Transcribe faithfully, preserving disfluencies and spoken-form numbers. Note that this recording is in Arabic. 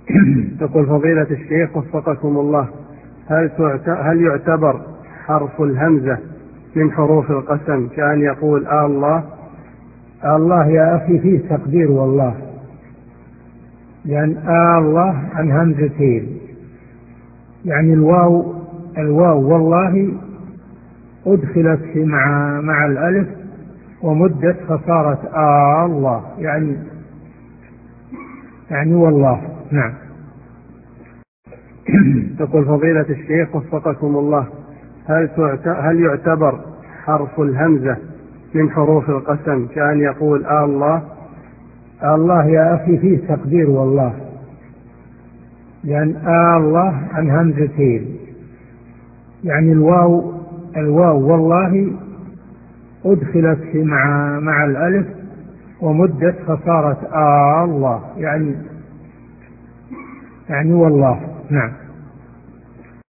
تقول فضيلة الشيخ وفقكم الله، هل هل يعتبر حرف الهمزة من حروف القسم كأن يقول آه الله؟ آه الله يا أخي فيه تقدير والله، لأن آه الله عن همزتين، يعني الواو الواو والله أدخلت مع مع الألف ومدت فصارت آه الله، يعني يعني والله. نعم. تقول فضيلة الشيخ وفقكم الله، هل هل يعتبر حرف الهمزة من حروف القسم كأن يقول آه الله؟ آه الله يا أخي فيه تقدير والله، لأن آه الله عن همزتين، يعني الواو الواو والله أدخلت مع مع الألف ومدت فصارت آه الله، يعني يعني والله. نعم.